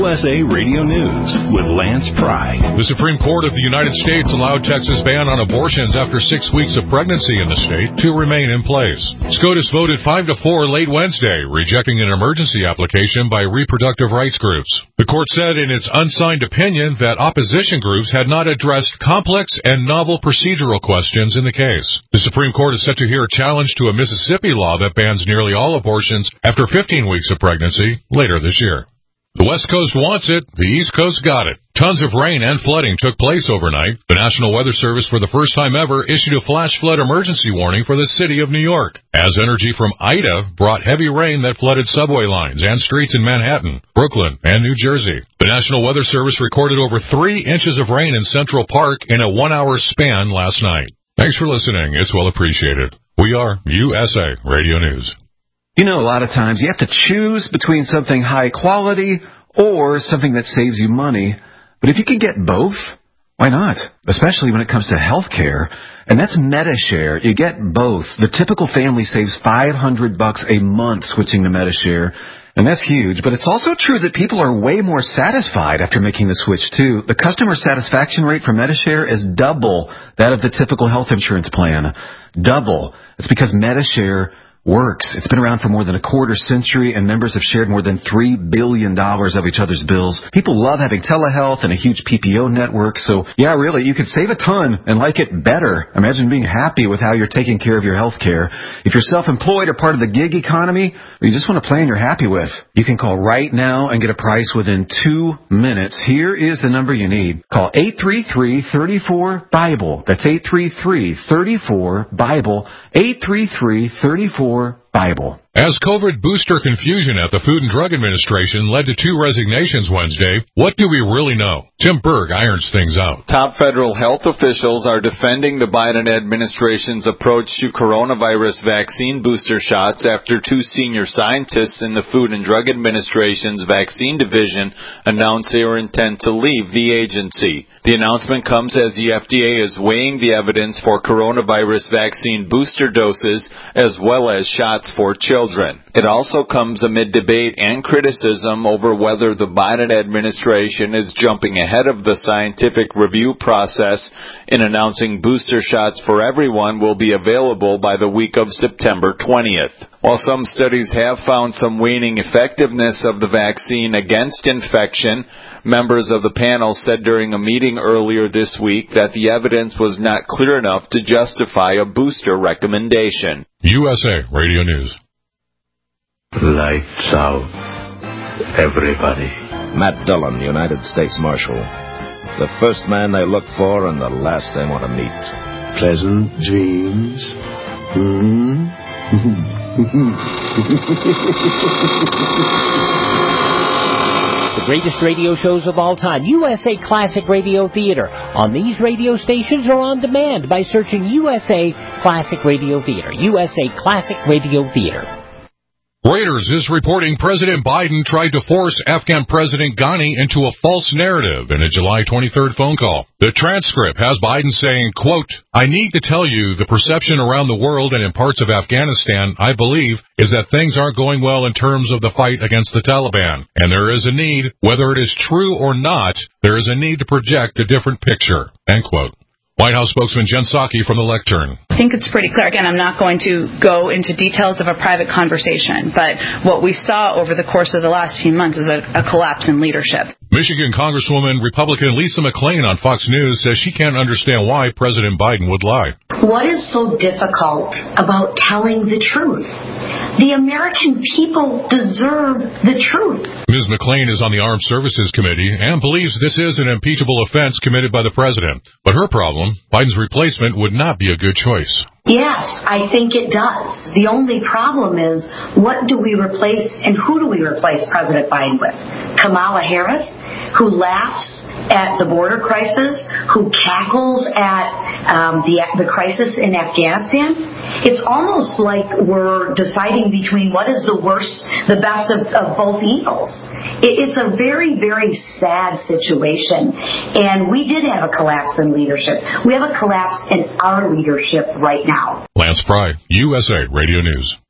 USA Radio News with Lance Pry. The Supreme Court of the United States allowed Texas' ban on abortions after 6 weeks of pregnancy in the state to remain in place. SCOTUS voted 5-4 late Wednesday, rejecting an emergency application by reproductive rights groups. The court said in its unsigned opinion that opposition groups had not addressed complex and novel procedural questions in the case. The Supreme Court is set to hear a challenge to a Mississippi law that bans nearly all abortions after 15 weeks of pregnancy later this year. The West Coast wants it, the East Coast got it. Tons of rain and flooding took place overnight. The National Weather Service, for the first time ever, issued a flash flood emergency warning for the city of New York, as energy from Ida brought heavy rain that flooded subway lines and streets in Manhattan, Brooklyn, and New Jersey. The National Weather Service recorded over 3 inches of rain in Central Park in a 1-hour span last night. Thanks for listening. It's well appreciated. We are USA Radio News. You know, a lot of times you have to choose between something high quality or something that saves you money. But if you can get both, why not? Especially when it comes to health care. And that's Medi-Share. You get both. The typical family saves $500 a month switching to Medi-Share. And that's huge. But it's also true that people are way more satisfied after making the switch, too. The customer satisfaction rate for Medi-Share is double that of the typical health insurance plan. Double. It's because Medi-Share works. It's been around for more than a quarter century, and members have shared more than $3 billion of each other's bills. People love having telehealth and a huge PPO network, so yeah, really, you could save a ton and like it better. Imagine being happy with how you're taking care of your health care. If you're self-employed or part of the gig economy, or you just want a plan you're happy with, you can call right now and get a price within 2 minutes. Here is the number you need. Call 833-34-BIBLE. That's 833-34-BIBLE. 833-34-BIBLE. As COVID booster confusion at the Food and Drug Administration led to 2 resignations Wednesday, what do we really know? Tim Berg irons things out. Top federal health officials are defending the Biden administration's approach to coronavirus vaccine booster shots after 2 senior scientists in the Food and Drug Administration's vaccine division announced they were intent to leave the agency. The announcement comes as the FDA is weighing the evidence for coronavirus vaccine booster doses as well as shots for children. It also comes amid debate and criticism over whether the Biden administration is jumping ahead of the scientific review process in announcing booster shots for everyone will be available by the week of September 20th. While some studies have found some waning effectiveness of the vaccine against infection, members of the panel said during a meeting earlier this week that the evidence was not clear enough to justify a booster recommendation. USA Radio News. Lights out, everybody. Matt Dillon, United States Marshal. The first man they look for and the last they want to meet. Pleasant dreams. The greatest radio shows of all time, USA Classic Radio Theater, on these radio stations or on demand by searching USA Classic Radio Theater. USA Classic Radio Theater. Reuters is reporting President Biden tried to force Afghan President Ghani into a false narrative in a July 23rd phone call. The transcript has Biden saying, quote, "I need to tell you the perception around the world and in parts of Afghanistan, I believe, is that things aren't going well in terms of the fight against the Taliban. And there is a need, whether it is true or not, there is a need to project a different picture." End quote. White House spokesman Jen Psaki from the lectern. I think it's pretty clear. Again, I'm not going to go into details of a private conversation, but what we saw over the course of the last few months is a collapse in leadership. Michigan Congresswoman Republican Lisa McClain on Fox News says she can't understand why President Biden would lie. What is so difficult about telling the truth? The American people deserve the truth. Ms. McClain is on the Armed Services Committee and believes this is an impeachable offense committed by the president. But her problem, Biden's replacement would not be a good choice. Yes, I think it does. The only problem is, what do we replace and who do we replace President Biden with? Kamala Harris, who laughs at the border crisis, who cackles at the crisis in Afghanistan? It's almost like we're deciding between what is the worst, the best of both evils. It's a very, very sad situation. And we did have a collapse in leadership. We have a collapse in our leadership right now. Lance Pry, USA Radio News.